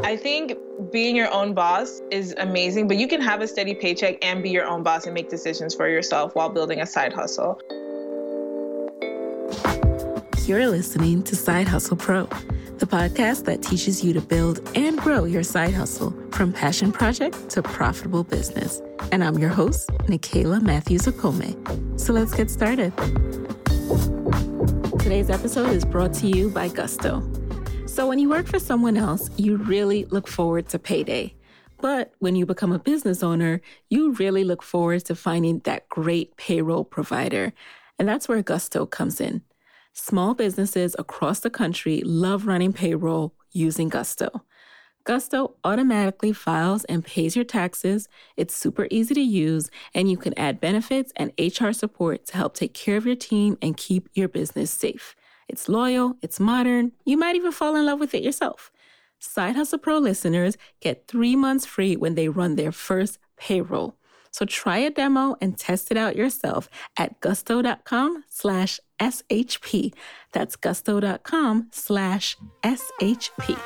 I think being your own boss is amazing, but you can have a steady paycheck and be your own boss and make decisions for yourself while building a side hustle. You're listening to Side Hustle Pro, the podcast that teaches you to build and grow your side hustle from passion project to profitable business. And I'm your host, Nicaila Matthews-Okome. So let's get started. Today's episode is brought to you by Gusto. So when you work for someone else, you really look forward to payday. But when you become a business owner, you really look forward to finding that great payroll provider. And that's where Gusto comes in. Small businesses across the country love running payroll using Gusto. Gusto automatically files and pays your taxes. It's super easy to use, and you can add benefits and HR support to help take care of your team and keep your business safe. It's loyal, it's modern, you might even fall in love with it yourself. Side Hustle Pro listeners get 3 months free when they run their first payroll. So try a demo and test it out yourself at gusto.com/SHP. That's gusto.com/SHP.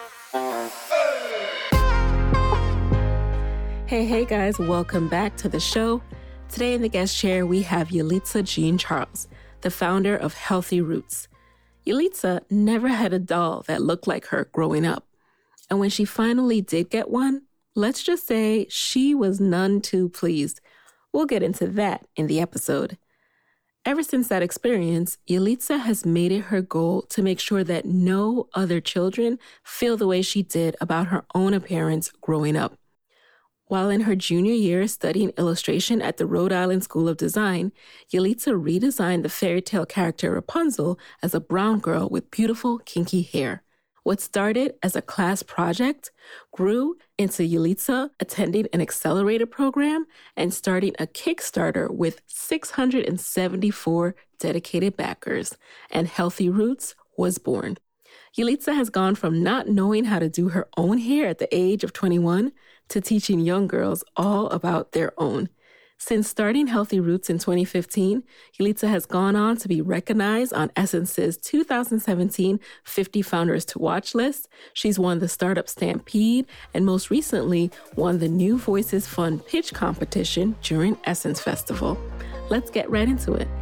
Hey guys, welcome back to the show. Today in the guest chair, we have Yelitza Jean Charles, the founder of Healthy Roots. Yelitza never had a doll that looked like her growing up. And when she finally did get one, let's just say she was none too pleased. We'll get into that in the episode. Ever since that experience, Yelitza has made it her goal to make sure that no other children feel the way she did about her own appearance growing up. While in her junior year studying illustration at the Rhode Island School of Design, Yelitza redesigned the fairy tale character Rapunzel as a brown girl with beautiful, kinky hair. What started as a class project grew into Yelitza attending an accelerator program and starting a Kickstarter with 674 dedicated backers, and Healthy Roots was born. Yelitza has gone from not knowing how to do her own hair at the age of 21 to teaching young girls all about their own. Since starting Healthy Roots in 2015, Yelitza has gone on to be recognized on Essence's 2017 50 Founders to Watch list. She's won the Startup Stampede and most recently won the New Voices Fund pitch competition during Essence Festival. Let's get right into it.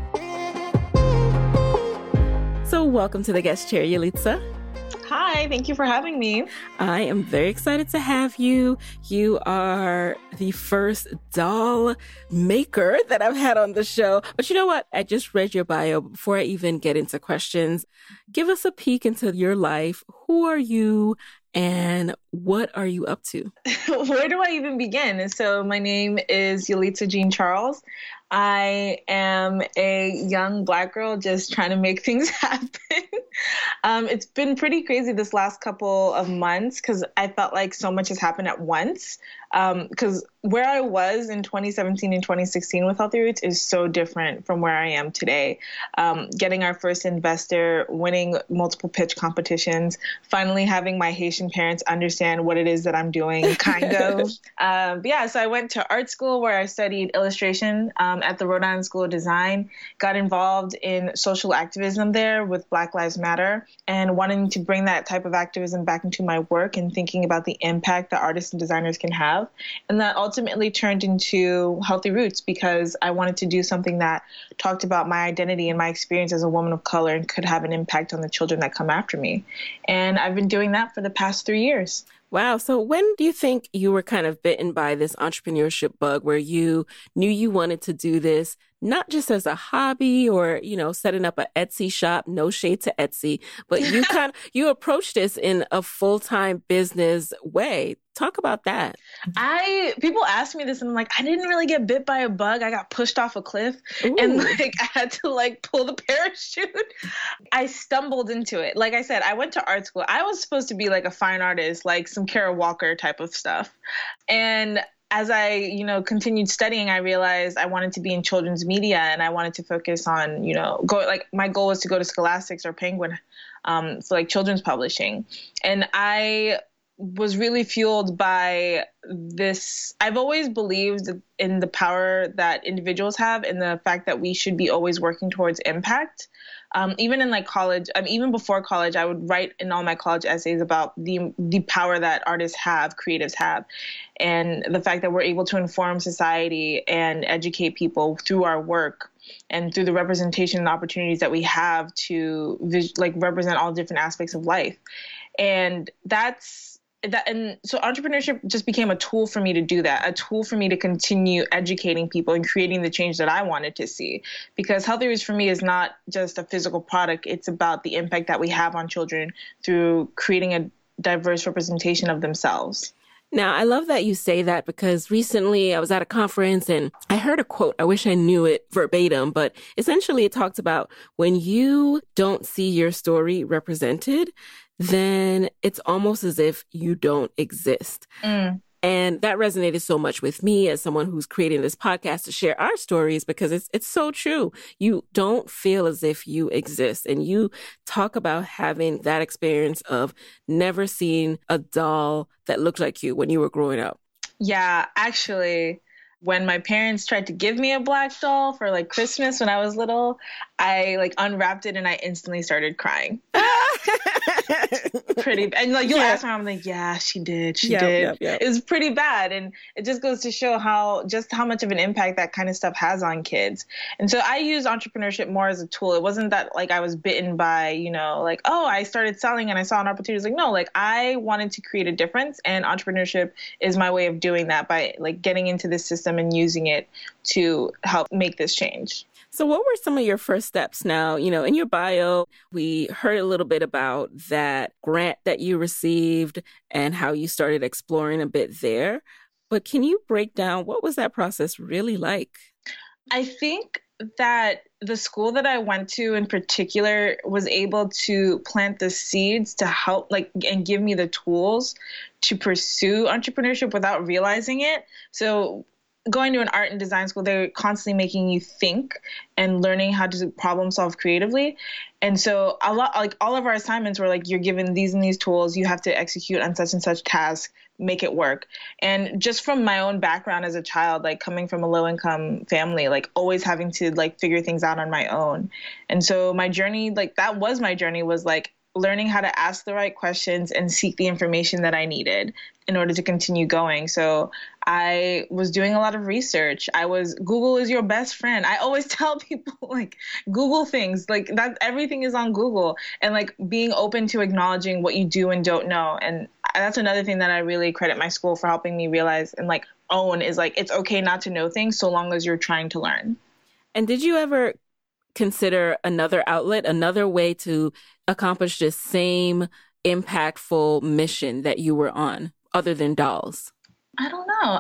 So welcome to the guest chair, Yelitza. Hi, thank you for having me. I am very excited to have you. You are the first doll maker that I've had on the show. But you know what? I just read your bio before I even get into questions. Give us a peek into your life. Who are you and what are you up to? Where do I even begin? So my name is Yelitza Jean Charles. I am a young Black girl just trying to make things happen. It's been pretty crazy this last couple of months because I felt like so much has happened at once. Because where I was in 2017 and 2016 with Healthy Roots is so different from where I am today. Getting our first investor, winning multiple pitch competitions, finally having my Haitian parents understand what it is that I'm doing, kind of. So I went to art school where I studied illustration at the Rhode Island School of Design, got involved in social activism there with Black Lives Matter, and wanting to bring that type of activism back into my work and thinking about the impact that artists and designers can have. And that ultimately turned into Healthy Roots because I wanted to do something that talked about my identity and my experience as a woman of color and could have an impact on the children that come after me. And I've been doing that for the past 3 years. Wow. So when do you think you were kind of bitten by this entrepreneurship bug where you knew you wanted to do this, not just as a hobby or, setting up an Etsy shop, no shade to Etsy, but you approached this in a full-time business way. Talk about that. People ask me this and I'm like, I didn't really get bit by a bug. I got pushed off a cliff. Ooh. And I had to pull the parachute. I stumbled into it. Like I said, I went to art school. I was supposed to be a fine artist, like some Kara Walker type of stuff. And as I, continued studying, I realized I wanted to be in children's media and I wanted to focus on, my goal was to go to Scholastics or Penguin, so children's publishing. And I was really fueled by this. I've always believed in the power that individuals have and the fact that we should be always working towards impact. Even in like college, even before college, I would write in all my college essays about the power that artists have, creatives have, and the fact that we're able to inform society and educate people through our work and through the representation and opportunities that we have to represent all different aspects of life. And so entrepreneurship just became a tool for me to do that, a tool for me to continue educating people and creating the change that I wanted to see. Because Healthy Roots for me is not just a physical product. It's about the impact that we have on children through creating a diverse representation of themselves. Now, I love that you say that because recently I was at a conference and I heard a quote. I wish I knew it verbatim, but essentially it talks about when you don't see your story represented, then it's almost as if you don't exist. And that resonated so much with me as someone who's creating this podcast to share our stories because it's so true. You don't feel as if you exist. And you talk about having that experience of never seeing a doll that looked like you when you were growing up. Yeah, actually, when my parents tried to give me a black doll for like Christmas when I was little, I like unwrapped it and I instantly started crying. And like you'll ask my mom, I'm like, yeah, she did. She did. Yep. It was pretty bad. And it just goes to show how much of an impact that kind of stuff has on kids. And so I use entrepreneurship more as a tool. It wasn't that like I was bitten by, like, oh, I started selling and I saw an opportunity. Like, no, like I wanted to create a difference, and entrepreneurship is my way of doing that by like getting into this system and using it to help make this change. So what were some of your first steps? Now, in your bio, we heard a little bit about that grant that you received and how you started exploring a bit there. But can you break down what was that process really like? I think that the school that I went to in particular was able to plant the seeds to help and give me the tools to pursue entrepreneurship without realizing it. So going to an art and design school, they're constantly making you think and learning how to problem solve creatively. And so all of our assignments were like, you're given these and these tools, you have to execute on such and such task, make it work. And just from my own background as a child, like coming from a low income family, like always having to like figure things out on my own. And so my journey, was like learning how to ask the right questions and seek the information that I needed in order to continue going. So I was doing a lot of research. Google is your best friend. I always tell people like Google things, like that everything is on Google, and like being open to acknowledging what you do and don't know. And that's another thing that I really credit my school for helping me realize and like own is like, it's okay not to know things so long as you're trying to learn. And did you ever consider another outlet, another way to accomplish this same impactful mission that you were on, other than dolls? I don't know.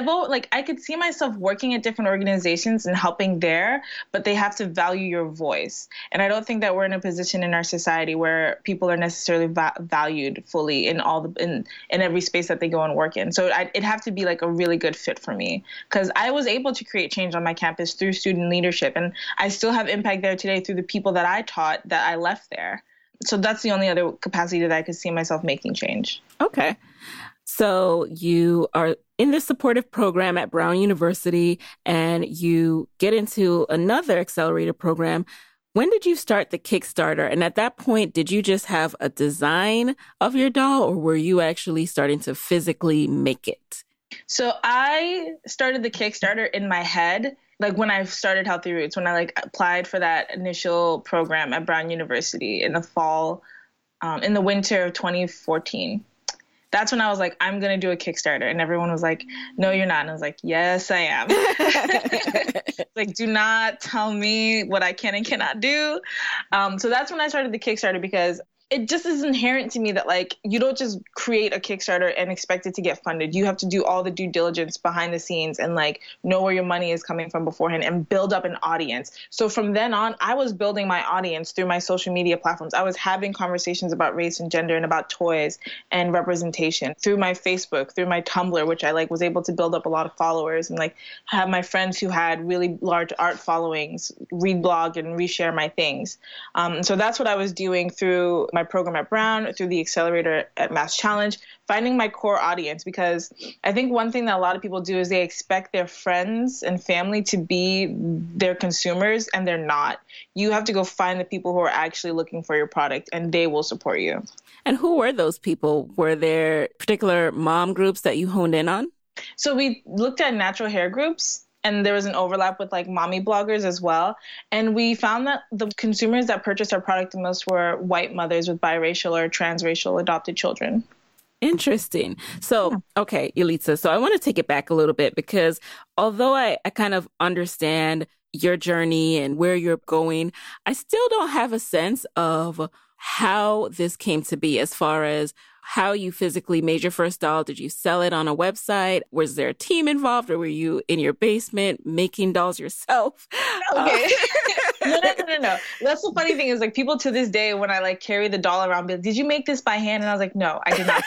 I could see myself working at different organizations and helping there, but they have to value your voice. And I don't think that we're in a position in our society where people are necessarily valued fully in in every space that they go and work in. So it'd have to be like a really good fit for me, because I was able to create change on my campus through student leadership. And I still have impact there today through the people that I taught that I left there. So that's the only other capacity that I could see myself making change. Okay. So you are in this supportive program at Brown University and you get into another accelerator program. When did you start the Kickstarter? And at that point, did you just have a design of your doll, or were you actually starting to physically make it? So I started the Kickstarter in my head, like when I started Healthy Roots, when I like applied for that initial program at Brown University in the fall, in the winter of 2014. That's when I was like, I'm going to do a Kickstarter. And everyone was like, no, you're not. And I was like, yes, I am. Like, do not tell me what I can and cannot do. So that's when I started the Kickstarter, because it just is inherent to me that like, you don't just create a Kickstarter and expect it to get funded. You have to do all the due diligence behind the scenes and like know where your money is coming from beforehand and build up an audience. So from then on, I was building my audience through my social media platforms. I was having conversations about race and gender and about toys and representation through my Facebook, through my Tumblr, which I like was able to build up a lot of followers and like have my friends who had really large art followings reblog and reshare my things. So that's what I was doing through my program at Brown, through the accelerator at Mass Challenge, finding my core audience. Because I think one thing that a lot of people do is they expect their friends and family to be their consumers, and they're not. You have to go find the people who are actually looking for your product, and they will support you. And who were those people? Were there particular mom groups that you honed in on? So we looked at natural hair groups, and there was an overlap with like mommy bloggers as well. And we found that the consumers that purchased our product the most were white mothers with biracial or transracial adopted children. Interesting. So, okay, Yulitza, so I want to take it back a little bit, because although I kind of understand your journey and where you're going, I still don't have a sense of how this came to be, as far as how you physically made your first doll. Did you sell it on a website? Was there a team involved, or were you in your basement making dolls yourself? Okay. No. That's the funny thing is, like, people to this day, when I like carry the doll around, be like, did you make this by hand? And I was like, no, I did not.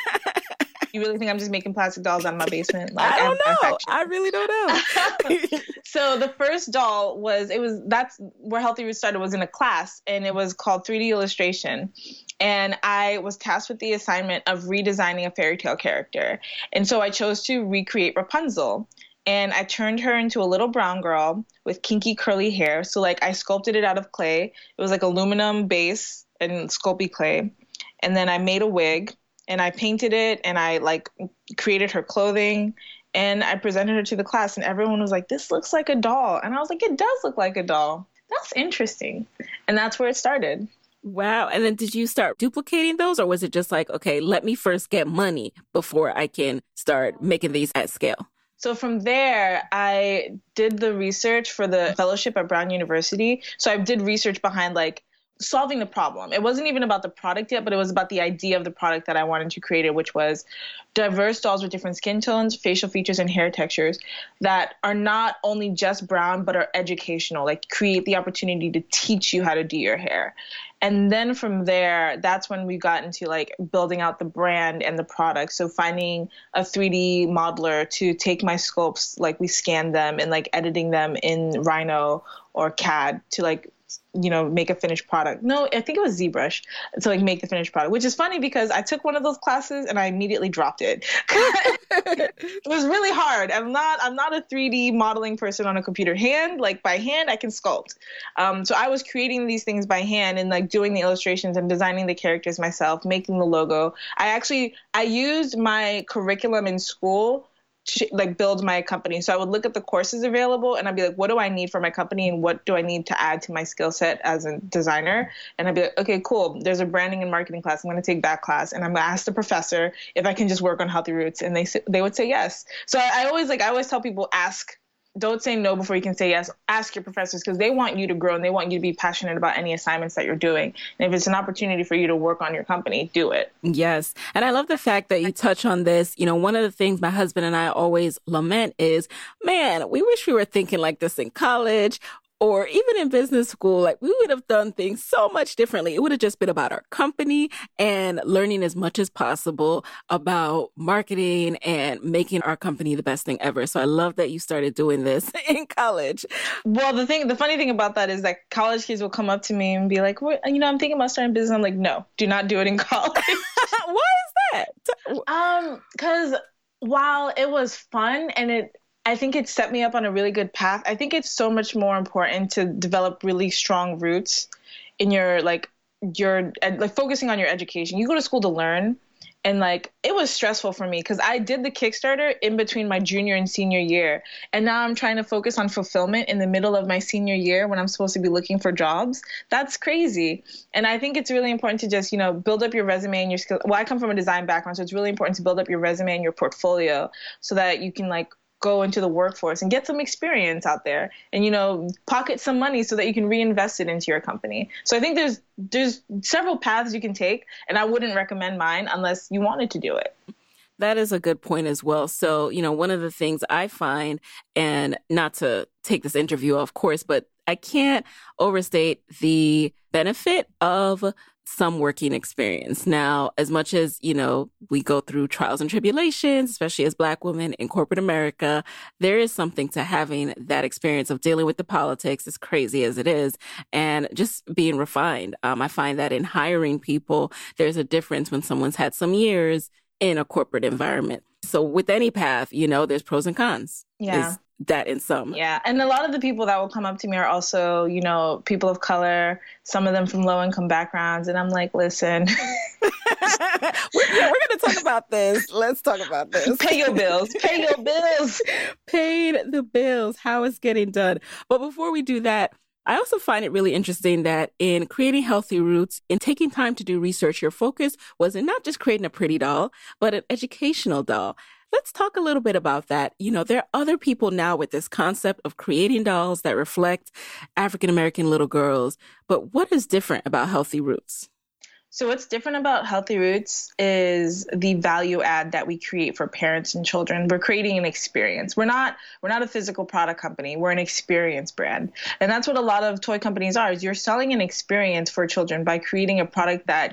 You really think I'm just making plastic dolls out of my basement? Like, I don't know. I really don't know. So the first doll that's where Healthy Roots started, was in a class, and it was called 3D illustration. And I was tasked with the assignment of redesigning a fairy tale character. And so I chose to recreate Rapunzel. And I turned her into a little brown girl with kinky curly hair. So like I sculpted it out of clay. It was like aluminum base and Sculpey clay. And then I made a wig, and I painted it, and I like created her clothing, and I presented her to the class, and everyone was like, this looks like a doll. And I was like, it does look like a doll. That's interesting. And that's where it started. Wow. And then did you start duplicating those, or was it just like, okay, let me first get money before I can start making these at scale? So from there, I did the research for the fellowship at Brown University. So I did research behind like solving the problem. It wasn't even about the product yet, but it was about the idea of the product that I wanted to create, which was diverse dolls with different skin tones, facial features, and hair textures that are not only just brown, but are educational, like create the opportunity to teach you how to do your hair. And then from there, that's when we got into like building out the brand and the product. So finding a 3D modeler to take my sculpts, like we scanned them, and like editing them in Rhino or CAD to like, make a finished product. No, I think it was ZBrush to like make the finished product, which is funny because I took one of those classes and I immediately dropped it. It was really hard. I'm not a 3D modeling person on a computer. By hand, I can sculpt. So I was creating these things by hand and like doing the illustrations and designing the characters myself, making the logo. I used my curriculum in school to like build my company. So I would look at the courses available, and I'd be like, what do I need for my company, and what do I need to add to my skill set as a designer? And I'd be like, okay, cool. There's a branding and marketing class. I'm going to take that class, and I'm going to ask the professor if I can just work on Healthy Roots, and they would say yes. So I always tell people, don't say no before you can say yes. Ask your professors, because they want you to grow and they want you to be passionate about any assignments that you're doing. And if it's an opportunity for you to work on your company, do it. Yes. And I love the fact that you touch on this. One of the things my husband and I always lament is, man, we wish we were thinking like this in college, or even in business school. Like, we would have done things so much differently. It would have just been about our company and learning as much as possible about marketing and making our company the best thing ever. So I love that you started doing this in college. Well, the funny thing about that is that college kids will come up to me and be like, I'm thinking about starting business. I'm like, no, do not do it in college. Why is that? Because while it was fun and I think it set me up on a really good path, I think it's so much more important to develop really strong roots in your focusing on your education. You go to school to learn, and like it was stressful for me because I did the Kickstarter in between my junior and senior year, and now I'm trying to focus on fulfillment in the middle of my senior year when I'm supposed to be looking for jobs. That's crazy. And I think it's really important to just build up your resume and your skills. Well, I come from a design background, so it's really important to build up your resume and your portfolio so that you can go into the workforce and get some experience out there, and pocket some money so that you can reinvest it into your company. So I think there's several paths you can take, and I wouldn't recommend mine unless you wanted to do it. That is a good point as well. So, one of the things I find, and not to take this interview, of course, but I can't overstate the benefit of some working experience. Now, as much as, we go through trials and tribulations, especially as Black women in corporate America, there is something to having that experience of dealing with the politics, as crazy as it is, and just being refined. I find that in hiring people, there's a difference when someone's had some years in a corporate environment. So with any path, there's pros and cons. Yeah. Is that in some. Yeah. And a lot of the people that will come up to me are also, people of color, some of them from low income backgrounds. And I'm like, listen. we're going to talk about this. Let's talk about this. Pay your bills. Pay your bills. Paid the bills. How it's getting done. But before we do that, I also find it really interesting that in creating Healthy Roots, in taking time to do research, your focus was in not just creating a pretty doll, but an educational doll. Let's talk a little bit about that. There are other people now with this concept of creating dolls that reflect African-American little girls. But what is different about Healthy Roots? So what's different about Healthy Roots is the value add that we create for parents and children. We're creating an experience. We're not a physical product company. We're an experience brand. And that's what a lot of toy companies are, is you're selling an experience for children by creating a product that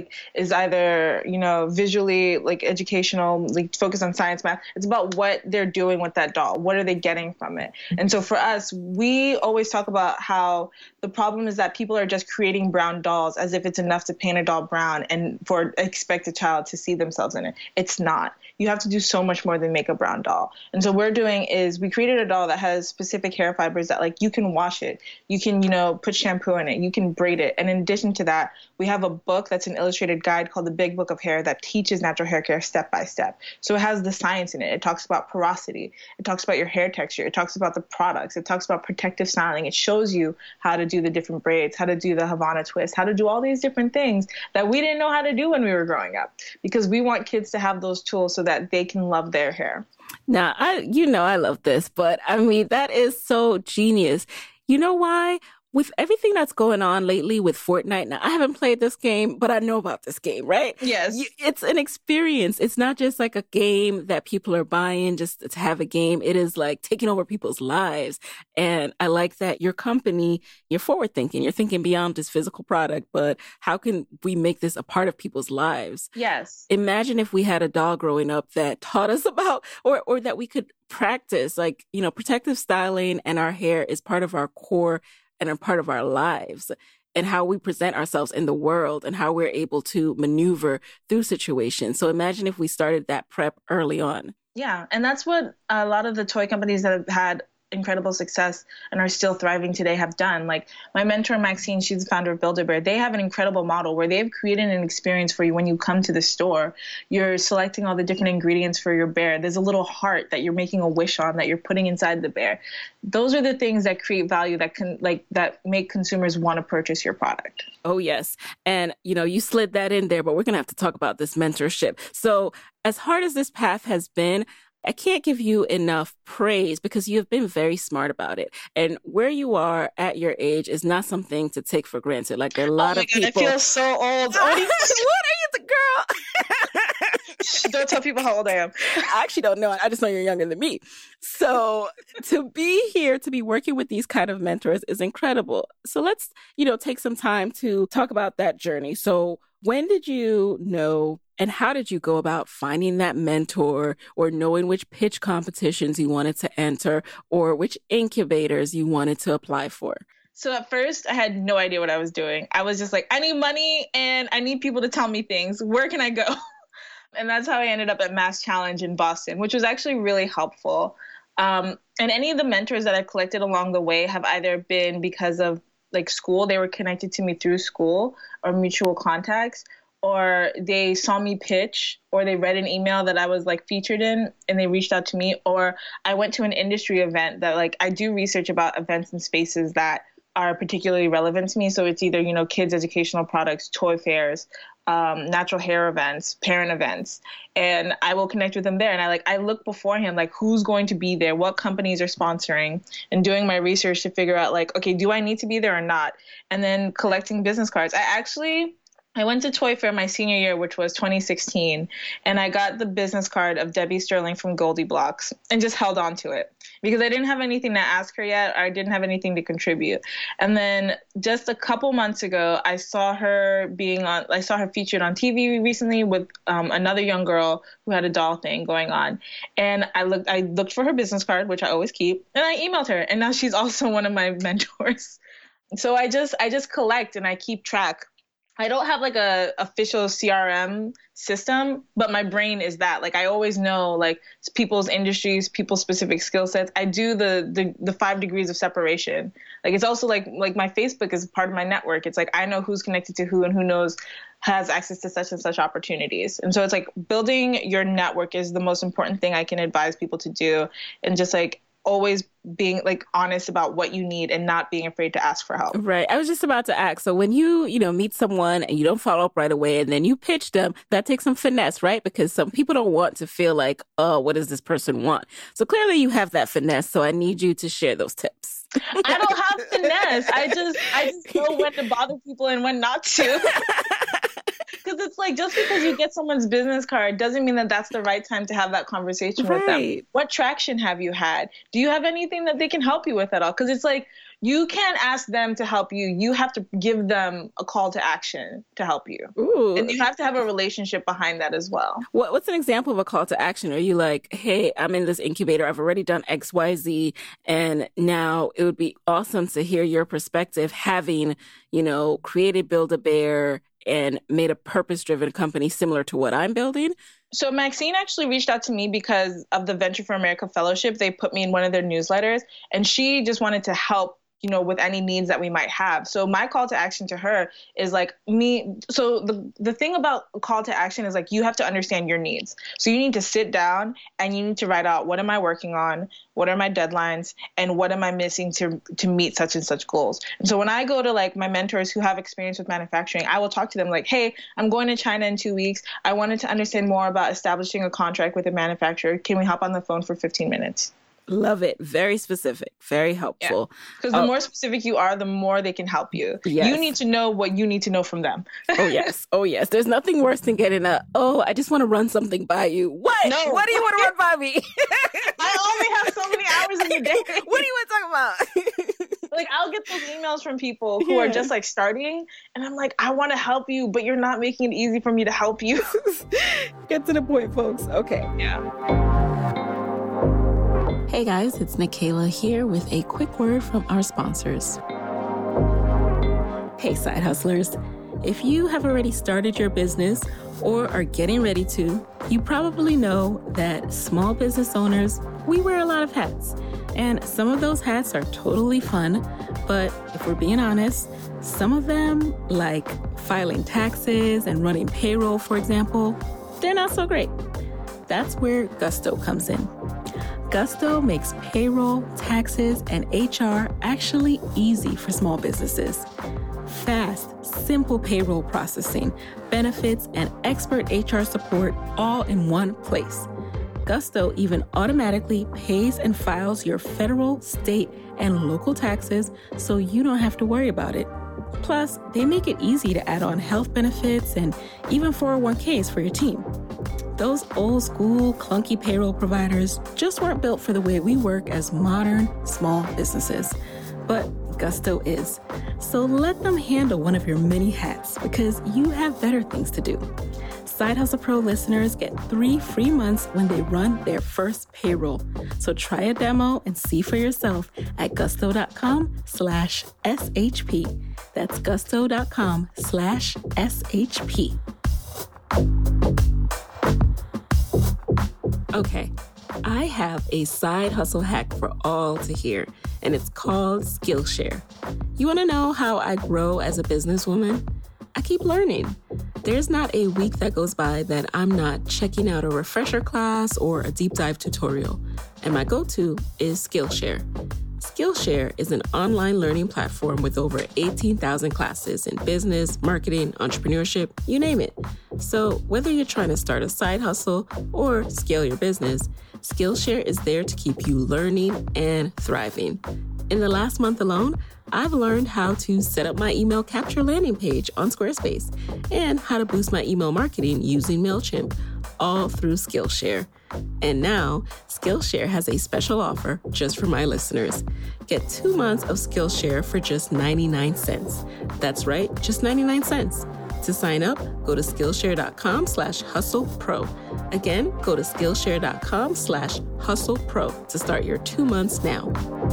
is either, visually educational, focused on science, math. It's about what they're doing with that doll. What are they getting from it? And so for us, we always talk about how the problem is that people are just creating brown dolls as if it's enough to paint a doll brown and expect a child to see themselves in it. It's not. You have to do so much more than make a brown doll. And so what we're doing is we created a doll that has specific hair fibers that you can wash it. You can, put shampoo in it. You can braid it. And in addition to that, we have a book that's an illustrated guide called The Big Book of Hair that teaches natural hair care step by step. So it has the science in it. It talks about porosity. It talks about your hair texture. It talks about the products. It talks about protective styling. It shows you how to do the different braids, how to do the Havana twist, how to do all these different things that we didn't know how to do when we were growing up, because we want kids to have those tools so that they can love their hair. Now, I love this, but that is so genius. You know why? With everything that's going on lately with Fortnite, now I haven't played this game, but I know about this game, right? Yes. It's an experience. It's not just like a game that people are buying just to have a game. It is taking over people's lives. And I like that your company, you're forward thinking. You're thinking beyond this physical product, but how can we make this a part of people's lives? Yes. Imagine if we had a doll growing up that taught us about, or that we could practice, protective styling, and our hair is part of our core and a part of our lives, and how we present ourselves in the world and how we're able to maneuver through situations. So imagine if we started that prep early on. Yeah. And that's what a lot of the toy companies that have had incredible success and are still thriving today have done. My mentor, Maxine, she's the founder of Build-A-Bear. They have an incredible model where they've created an experience for you when you come to the store. You're selecting all the different ingredients for your bear. There's a little heart that you're making a wish on that you're putting inside the bear. Those are the things that create value that can that make consumers want to purchase your product. Oh, yes. And, you slid that in there, but we're going to have to talk about this mentorship. So as hard as this path has been, I can't give you enough praise because you've been very smart about it. And where you are at your age is not something to take for granted. There are a lot of people. I feel so old. What are you, the girl? Don't tell people how old I am. I actually don't know. I just know you're younger than me. So to be here, to be working with these kind of mentors is incredible. So let's, take some time to talk about that journey. So when did you know and how did you go about finding that mentor or knowing which pitch competitions you wanted to enter or which incubators you wanted to apply for? So at first, I had no idea what I was doing. I was just I need money and I need people to tell me things. Where can I go? And that's how I ended up at Mass Challenge in Boston, which was actually really helpful. And any of the mentors that I've collected along the way have either been because of school, they were connected to me through school or mutual contacts, or they saw me pitch, or they read an email that I was featured in and they reached out to me, or I went to an industry event that I do research about events and spaces that are particularly relevant to me. So it's either, kids educational products, toy fairs, natural hair events, parent events, and I will connect with them there. And I look beforehand, who's going to be there, what companies are sponsoring, and doing my research to figure out okay, do I need to be there or not? And then collecting business cards. I went to Toy Fair my senior year, which was 2016, and I got the business card of Debbie Sterling from Goldie Blocks and just held on to it because I didn't have anything to ask her yet. I didn't have anything to contribute. And then just a couple months ago, I saw her featured on TV recently with another young girl who had a doll thing going on. And I looked for her business card, which I always keep, and I emailed her. And now she's also one of my mentors. So I just collect and I keep track. I don't have like a official CRM system, but my brain is that. Like I always know like people's industries, people's specific skill sets. I do the 5 degrees of separation. Like it's also like my Facebook is part of my network. It's like I know who's connected to who and who knows has access to such and such opportunities. And so it's like building your network is the most important thing I can advise people to do, and just like always being like honest about what you need and not being afraid to ask for help. Right. I was just about to ask. So when you meet someone and you don't follow up right away and then you pitch them, that takes some finesse, right? Because some people don't want to feel like, oh, what does this person want? So clearly you have that finesse. So I need you to share those tips. I don't have finesse. I just know when to bother people and when not to. Because it's like, just because you get someone's business card doesn't mean that that's the right time to have that conversation with them. What traction have you had? Do you have anything that they can help you with at all? Because it's like, you can't ask them to help you. You have to give them a call to action to help you. Ooh. And you have to have a relationship behind that as well. What's an example of a call to action? Are you like, hey, I'm in this incubator. I've already done X, Y, Z. And now it would be awesome to hear your perspective having, created Build-A-Bear and made a purpose-driven company similar to what I'm building. So Maxine actually reached out to me because of the Venture for America Fellowship. They put me in one of their newsletters, and she just wanted to help, with any needs that we might have. So my call to action to her is like me. So the thing about call to action is like, you have to understand your needs. So you need to sit down and you need to write out, what am I working on? What are my deadlines? And what am I missing to meet such and such goals? And so when I go to like my mentors who have experience with manufacturing, I will talk to them like, hey, I'm going to China in 2 weeks. I wanted to understand more about establishing a contract with a manufacturer. Can we hop on the phone for 15 minutes? Love it. Very specific. Very helpful. Because the more specific you are, the more they can help you. Yes. You need to know what you need to know from them. Oh, yes. Oh, yes. There's nothing worse than getting I just want to run something by you. What? No. What do you want to run by me? I only have so many hours in the day. What do you want to talk about? Like, I'll get those emails from people who are just like starting, and I'm like, I want to help you, but you're not making it easy for me to help you. Get to the point, folks. Okay. Yeah. Hey guys, it's Nikayla here with a quick word from our sponsors. Hey side hustlers, if you have already started your business or are getting ready to, you probably know that small business owners, we wear a lot of hats. And some of those hats are totally fun, but if we're being honest, some of them, like filing taxes and running payroll, for example, they're not so great. That's where Gusto comes in. Gusto makes payroll, taxes, and HR actually easy for small businesses. Fast, simple payroll processing, benefits, and expert HR support all in one place. Gusto even automatically pays and files your federal, state, and local taxes so you don't have to worry about it. Plus, they make it easy to add on health benefits and even 401ks for your team. Those old school, clunky payroll providers just weren't built for the way we work as modern, small businesses. But Gusto is. So let them handle one of your many hats because you have better things to do. Side Hustle Pro listeners get 3 free months when they run their first payroll. So try a demo and see for yourself at gusto.com/SHP. That's gusto.com/SHP. Okay, I have a side hustle hack for all to hear, and it's called Skillshare. You want to know how I grow as a businesswoman? I keep learning. There's not a week that goes by that I'm not checking out a refresher class or a deep dive tutorial, and my go-to is Skillshare. Skillshare is an online learning platform with over 18,000 classes in business, marketing, entrepreneurship, you name it. So whether you're trying to start a side hustle or scale your business, Skillshare is there to keep you learning and thriving. In the last month alone, I've learned how to set up my email capture landing page on Squarespace and how to boost my email marketing using MailChimp, all through Skillshare. And now, Skillshare has a special offer just for my listeners. Get 2 months of Skillshare for just 99 cents. That's right, just 99 cents. To sign up, go to Skillshare.com/hustlepro. Again, go to Skillshare.com/hustlepro to start your 2 months now.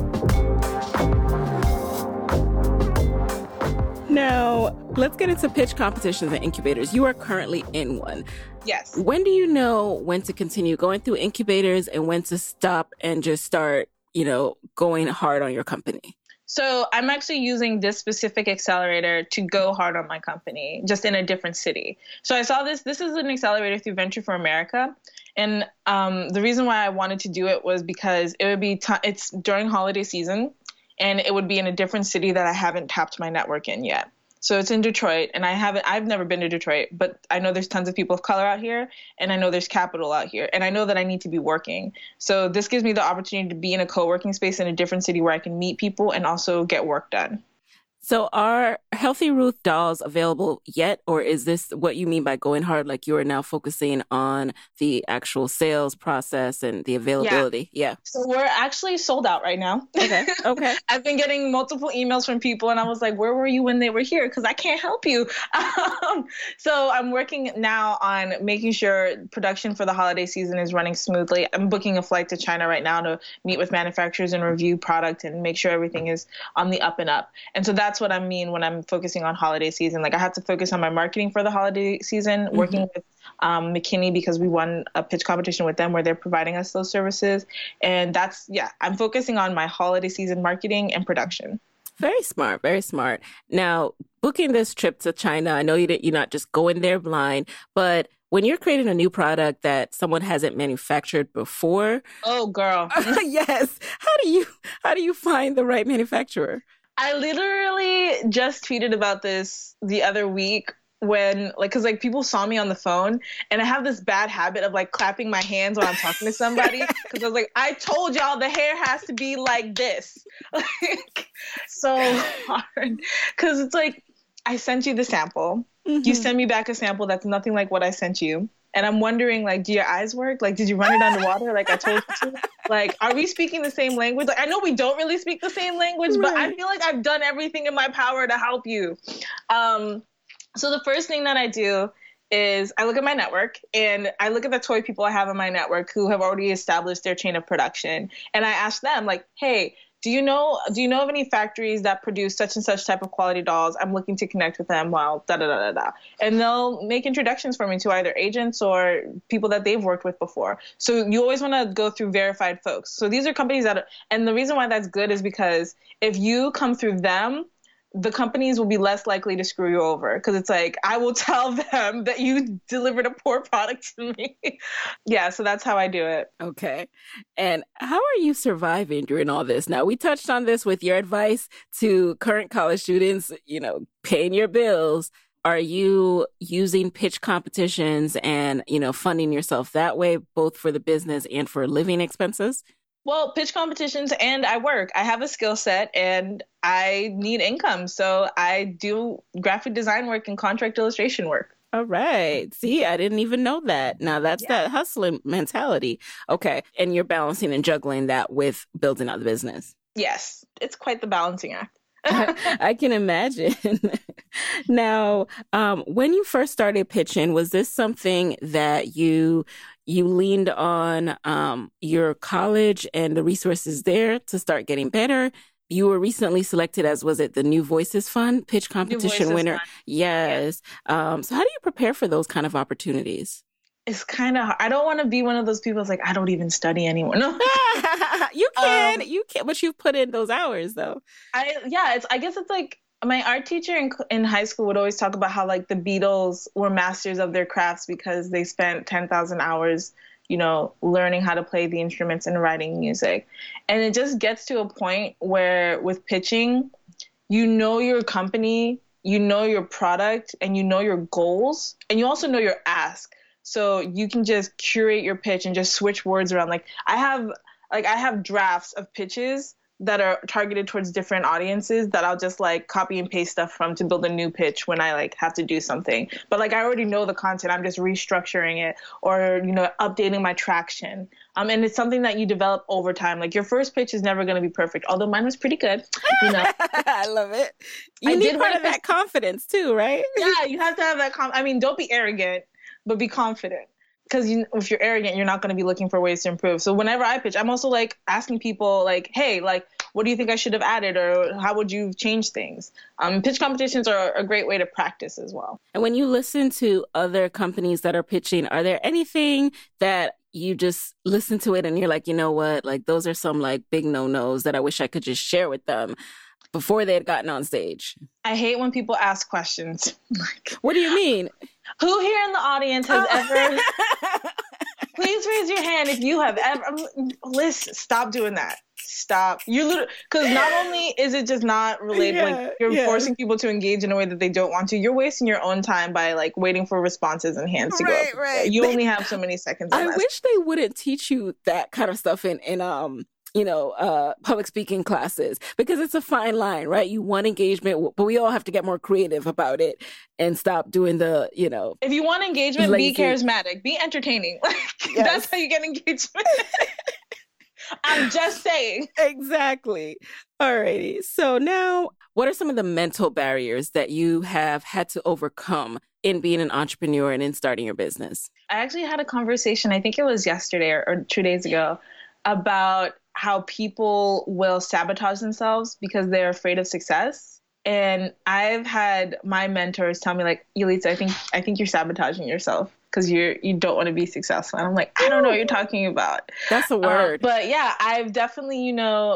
Now, let's get into pitch competitions and incubators. You are currently in one. Yes. When do you know when to continue going through incubators and when to stop and just start, going hard on your company? So I'm actually using this specific accelerator to go hard on my company, just in a different city. So I saw this. This is an accelerator through Venture for America. And the reason why I wanted to do it was because it would be it's during holiday season, and it would be in a different city that I haven't tapped my network in yet. So it's in Detroit, and I've never been to Detroit, but I know there's tons of people of color out here, and I know there's capital out here, and I know that I need to be working. So this gives me the opportunity to be in a co-working space in a different city where I can meet people and also get work done. So are Healthy Ruth dolls available yet, or is this what you mean by going hard? Like you are now focusing on the actual sales process and the availability? Yeah. So we're actually sold out right now. Okay. I've been getting multiple emails from people, and I was like, where were you when they were here? Because I can't help you. So I'm working now on making sure production for the holiday season is running smoothly. I'm booking a flight to China right now to meet with manufacturers and review product and make sure everything is on the up and up. And so that's what I mean when I'm focusing on holiday season. Like I had to focus on my marketing for the holiday season, working with McKinney, because we won a pitch competition with them where they're providing us those services. And I'm focusing on my holiday season marketing and production. Very smart, very smart. Now, booking this trip to China, I know you're not just going there blind, but when you're creating a new product that someone hasn't manufactured before. Oh, girl. Yes. How do you find the right manufacturer? I literally just tweeted about this the other week when, because people saw me on the phone, and I have this bad habit of clapping my hands when I'm talking to somebody, because I was like, I told y'all the hair has to be like this. So hard. Because it's I sent you the sample. Mm-hmm. You send me back a sample that's nothing like what I sent you. And I'm wondering, do your eyes work? Did you run it underwater like I told you to? Are we speaking the same language? I know we don't really speak the same language, right, but I feel like I've done everything in my power to help you. So the first thing that I do is I look at my network, and I look at the toy people I have in my network who have already established their chain of production. And I ask them, hey, do you know of any factories that produce such and such type of quality dolls? I'm looking to connect with them while da-da-da-da-da. And they'll make introductions for me to either agents or people that they've worked with before. So you always want to go through verified folks. So these are companies and the reason why that's good is because if you come through them, the companies will be less likely to screw you over, because it's I will tell them that you delivered a poor product to me. Yeah, so that's how I do it. Okay. And how are you surviving during all this? Now, we touched on this with your advice to current college students, paying your bills. Are you using pitch competitions and, funding yourself that way, both for the business and for living expenses? Well, pitch competitions, and I work. I have a skill set and I need income. So I do graphic design work and contract illustration work. All right. See, I didn't even know that. Now that's that hustling mentality. Okay. And you're balancing and juggling that with building out the business. Yes. It's quite the balancing act. I can imagine. Now, when you first started pitching, was this something that you leaned on your college and the resources there to start getting better? You were recently selected as, was it the New Voices Fund pitch competition winner? Fund. Yes. Yeah. So how do you prepare for those kind of opportunities? It's kind of hard. I don't want to be one of those people that's I don't even study anymore. No, you can, but you've put in those hours though. I guess it's my art teacher in high school would always talk about how the Beatles were masters of their crafts because they spent 10,000 hours, learning how to play the instruments and writing music. And it just gets to a point where with pitching, your company, your product, and your goals, and you also know your ask. So you can just curate your pitch and just switch words around. I have drafts of pitches that are targeted towards different audiences that I'll just like copy and paste stuff from to build a new pitch when I like have to do something. But like I already know the content, I'm just restructuring it or, you know, updating my traction. And it's something that you develop over time. Like your first pitch is never going to be perfect, although mine was pretty good. You know, I love it. You need part of that confidence too, right? Yeah, you have to have that. I mean, don't be arrogant, but be confident. Because if you're arrogant, you're not going to be looking for ways to improve. So whenever I pitch, I'm also like asking people like, hey, like, what do you think I should have added? Or how would you change things? Pitch competitions are a great way to practice as well. And when you listen to other companies that are pitching, are there anything that you just listen to it and you're like, you know what, like those are some like big no-nos that I wish I could just share with them before they had gotten on stage? I hate when people ask questions. What do you mean? Who here in the audience has ever... Please raise your hand if you have ever... Listen, stop doing that. Stop. You're literally... Because not only is it just not related, like you're forcing people to engage in a way that they don't want to, you're wasting your own time by like waiting for responses and hands to go up. Right. You only have so many seconds. I wish they wouldn't teach you that kind of stuff in public speaking classes, because it's a fine line, right? You want engagement, but we all have to get more creative about it and stop doing the, If you want engagement, be charismatic, be entertaining. That's how you get engagement. I'm just saying. Exactly. Alrighty. So now, what are some of the mental barriers that you have had to overcome in being an entrepreneur and in starting your business? I actually had a conversation, I think it was yesterday or 2 days ago, about how people will sabotage themselves because they're afraid of success. And I've had my mentors tell me like, Yelitza, I think you're sabotaging yourself because you don't want to be successful. And I'm like, I don't know what you're talking about. That's a word. But yeah, I've definitely,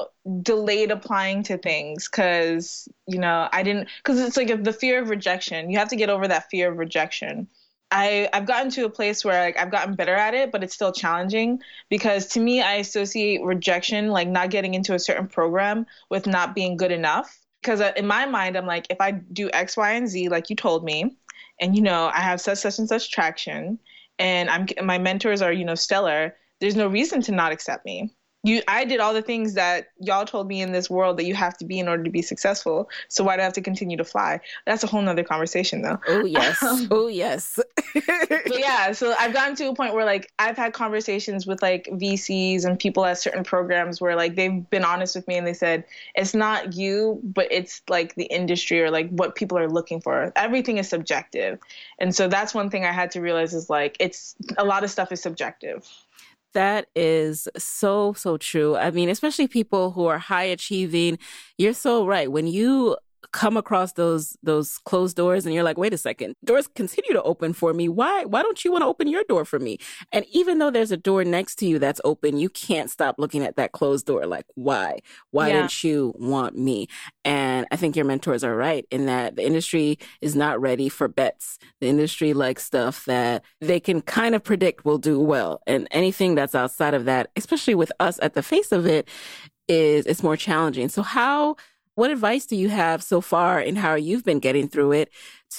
delayed applying to things because, because it's like the fear of rejection. You have to get over that fear of rejection. I've gotten to a place where like I've gotten better at it, but it's still challenging because to me, I associate rejection, like not getting into a certain program, with not being good enough. Because in my mind, I'm like, if I do X, Y, and Z, like you told me, and, I have such and such traction and my mentors are, stellar, there's no reason to not accept me. I did all the things that y'all told me in this world that you have to be in order to be successful. So why do I have to continue to fly? That's a whole nother conversation though. Oh, yes. Oh, yes. But yeah, so I've gotten to a point where like I've had conversations with like VCs and people at certain programs where like they've been honest with me and they said, it's not you, but it's like the industry or like what people are looking for. Everything is subjective. And so that's one thing I had to realize is like it's a lot of stuff is subjective. That is so, so true. I mean, especially people who are high achieving. You're so right. When you come across those closed doors and you're like, wait a second, doors continue to open for me. Why don't you want to open your door for me? And even though there's a door next to you that's open, you can't stop looking at that closed door. Like, why didn't you want me? And I think your mentors are right in that the industry is not ready for bets. The industry likes stuff that they can kind of predict will do well. And anything that's outside of that, especially with us at the face of it, it's more challenging. So what advice do you have so far in how you've been getting through it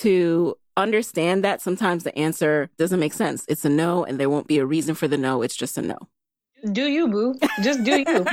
to understand that sometimes the answer doesn't make sense? It's a no, and there won't be a reason for the no. It's just a no. Do you, boo? Just do you.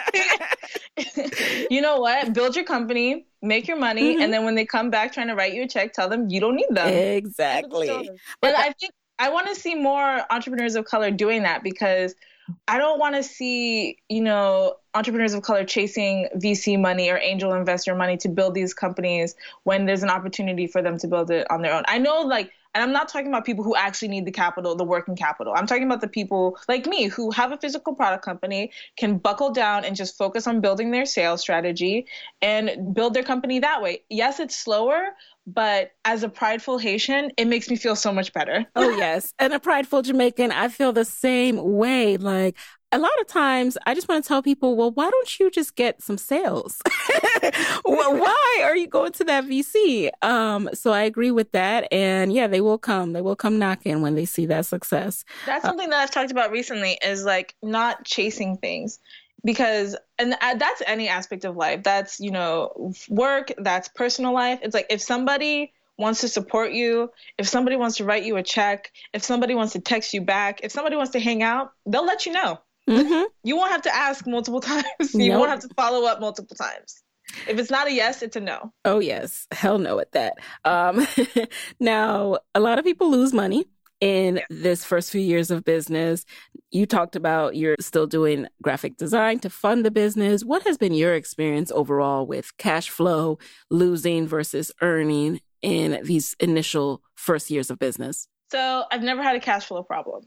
You know what? Build your company, make your money, and then when they come back trying to write you a check, tell them you don't need them. Exactly. But I think I want to see more entrepreneurs of color doing that because I don't want to see, entrepreneurs of color chasing VC money or angel investor money to build these companies when there's an opportunity for them to build it on their own. I know and I'm not talking about people who actually need the capital, the working capital. I'm talking about the people like me who have a physical product company, can buckle down and just focus on building their sales strategy and build their company that way. Yes, it's slower, but as a prideful Haitian, it makes me feel so much better. Oh, yes. And a prideful Jamaican, I feel the same way. Like, a lot of times, I just want to tell people, well, why don't you just get some sales? Why are you going to that VC? So I agree with that. And yeah, they will come. They will come knocking when they see that success. That's something that I've talked about recently is like not chasing things. Because, and that's any aspect of life. That's, work, that's personal life. It's like if somebody wants to support you, if somebody wants to write you a check, if somebody wants to text you back, if somebody wants to hang out, they'll let you know. Mm-hmm. You won't have to ask multiple times. You Nope. won't have to follow up multiple times. If it's not a yes, it's a no. Oh, yes. Hell no at that. Now, a lot of people lose money in this first few years of business. You talked about you're still doing graphic design to fund the business. What has been your experience overall with cash flow, losing versus earning in these initial first years of business? So I've never had a cash flow problem.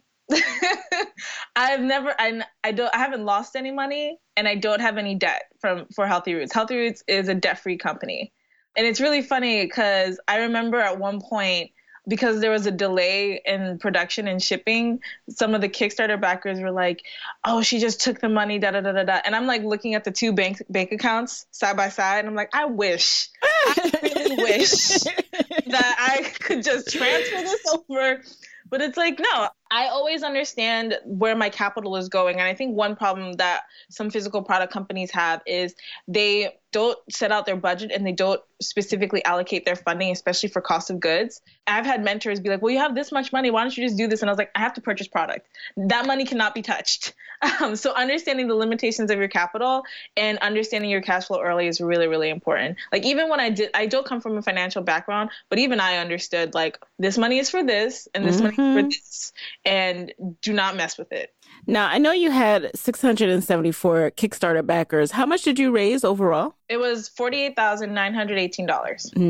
I haven't lost any money, and I don't have any debt for Healthy Roots. Healthy Roots is a debt-free company. And it's really funny because I remember at one point, because there was a delay in production and shipping, some of the Kickstarter backers were like, oh, she just took the money, da da da da da. And I'm like looking at the two bank accounts side by side, and I'm like, I really wish that I could just transfer this over. But it's like, no, I always understand where my capital is going. And I think one problem that some physical product companies have is they don't set out their budget and they don't specifically allocate their funding, especially for cost of goods. I've had mentors be like, well, you have this much money. Why don't you just do this? And I was like, I have to purchase product. That money cannot be touched. So understanding the limitations of your capital and understanding your cash flow early is really, really important. Like even when I don't come from a financial background, but even I understood like this money is for this and this money is for this, and do not mess with it. Now, I know you had 674 Kickstarter backers. How much did you raise overall? It was $48,918.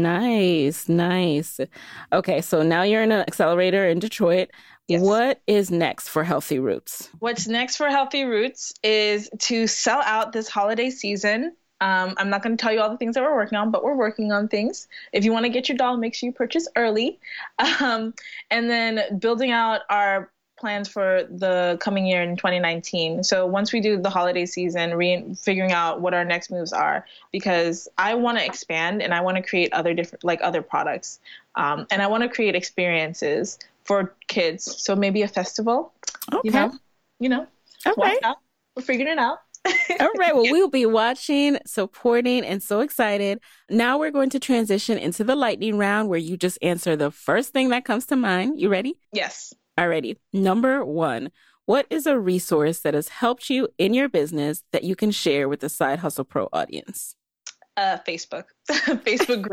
Nice. Okay, so now you're in an accelerator in Detroit. Yes. What is next for Healthy Roots? What's next for Healthy Roots is to sell out this holiday season. I'm not going to tell you all the things that we're working on, but we're working on things. If you want to get your doll, make sure you purchase early. And then building out our plans for the coming year in 2019. So once we do the holiday season, figuring out what our next moves are, because I want to expand and I want to create other products. And I want to create experiences for kids. So maybe a festival, okay. you know, okay. We're figuring it out. All right. Well, we'll be watching, supporting, and so excited. Now we're going to transition into the lightning round where you just answer the first thing that comes to mind. You ready? Yes. Alrighty. Number 1, what is a resource that has helped you in your business that you can share with the Side Hustle Pro audience? Facebook. Facebook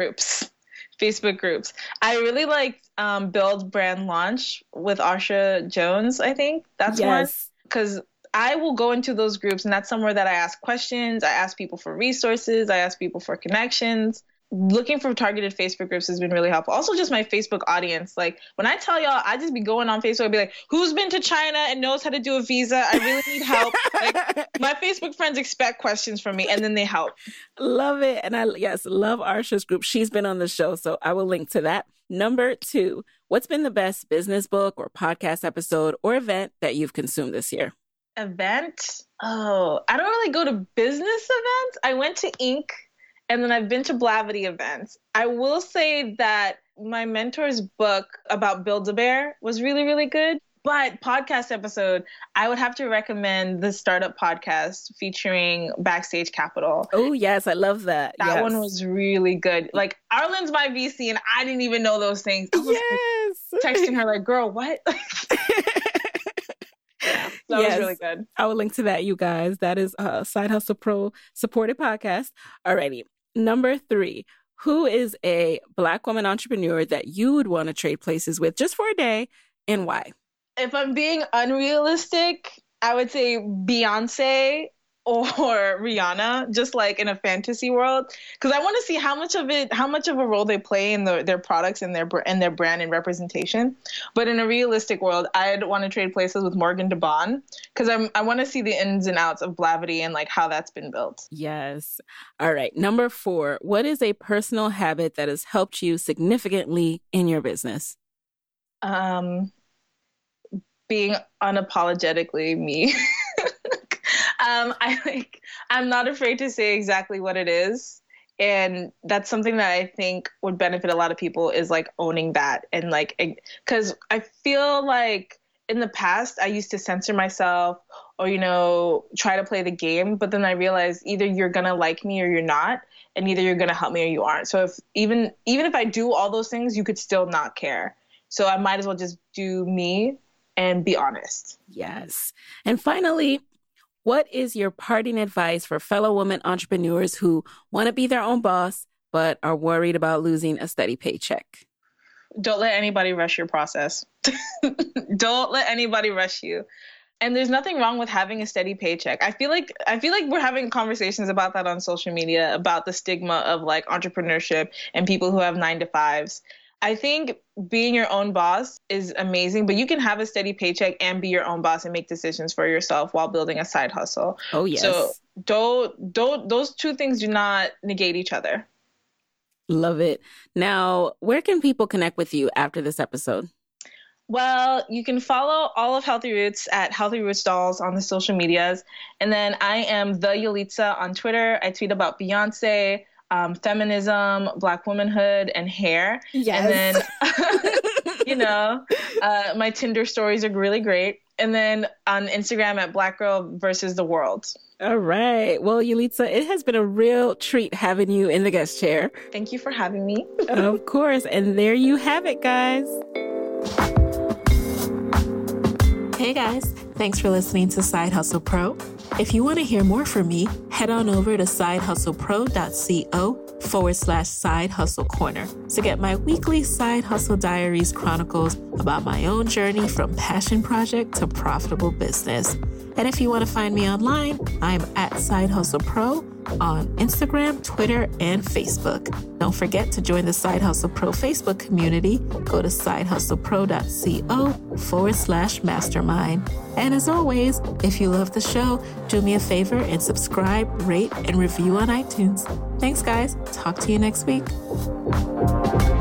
groups. I really liked Build Brand Launch with Arsha Jones, I think. That's one. Because I will go into those groups, and that's somewhere that I ask questions. I ask people for resources. I ask people for connections. Looking for targeted Facebook groups has been really helpful. Also, just my Facebook audience. Like when I tell y'all, I just be going on Facebook and be like, who's been to China and knows how to do a visa? I really need help. Like my Facebook friends expect questions from me, and then they help. Love it. And love Arsha's group. She's been on the show, so I will link to that. Number 2, what's been the best business book or podcast episode or event that you've consumed this year? Event? Oh, I don't really go to business events. I went to Inc. And then I've been to Blavity events. I will say that my mentor's book about Build-A-Bear was really, really good. But podcast episode, I would have to recommend the Startup Podcast featuring Backstage Capital. Oh, yes. I love that. That one was really good. Like, Arlen's my VC, and I didn't even know those things. I was texting her like, girl, what? Yeah, that was really good. I will link to that, you guys. That is a Side Hustle Pro supported podcast. Alrighty. Number 3, who is a Black woman entrepreneur that you would want to trade places with just for a day, and why? If I'm being unrealistic, I would say Beyonce or Rihanna, just like in a fantasy world, because I want to see how much of a role they play in their products and their brand and representation. But in a realistic world, I'd want to trade places with Morgan DeBaun, because I want to see the ins and outs of Blavity and like how that's been built. Yes. All right. Number 4, what is a personal habit that has helped you significantly in your business? Being unapologetically me. I'm not afraid to say exactly what it is. And that's something that I think would benefit a lot of people, is like owning that. And like, because I feel like in the past I used to censor myself or, try to play the game. But then I realized either you're going to like me or you're not. And either you're going to help me or you aren't. So even if I do all those things, you could still not care. So I might as well just do me and be honest. Yes. And finally, What is your parting advice for fellow women entrepreneurs who want to be their own boss, but are worried about losing a steady paycheck? Don't let anybody rush your process. Don't let anybody rush you. And there's nothing wrong with having a steady paycheck. I feel like we're having conversations about that on social media, about the stigma of like entrepreneurship and people who have 9-to-5s. I think being your own boss is amazing, but you can have a steady paycheck and be your own boss and make decisions for yourself while building a side hustle. Oh, yes. So don't those two things do not negate each other. Love it. Now, where can people connect with you after this episode? Well, you can follow all of Healthy Roots at Healthy Roots Dolls on the social medias. And then I am the Yulitza on Twitter. I tweet about Beyonce, feminism, Black womanhood, and hair. Yes. And then, my Tinder stories are really great. And then on Instagram at Black Girl versus the World. All right. Well, Yulitza, it has been a real treat having you in the guest chair. Thank you for having me. Of course. And there you have it, guys. Hey guys, thanks for listening to Side Hustle Pro. If you want to hear more from me, head on over to sidehustlepro.co/Side Hustle Corner to get my weekly Side Hustle Diaries chronicles about my own journey from passion project to profitable business. And if you want to find me online, I'm at Side Hustle Pro on Instagram, Twitter, and Facebook. Don't forget to join the Side Hustle Pro Facebook community. Go to sidehustlepro.co/mastermind. And as always, if you love the show, do me a favor and subscribe, rate, and review on iTunes. Thanks, guys. Talk to you next week.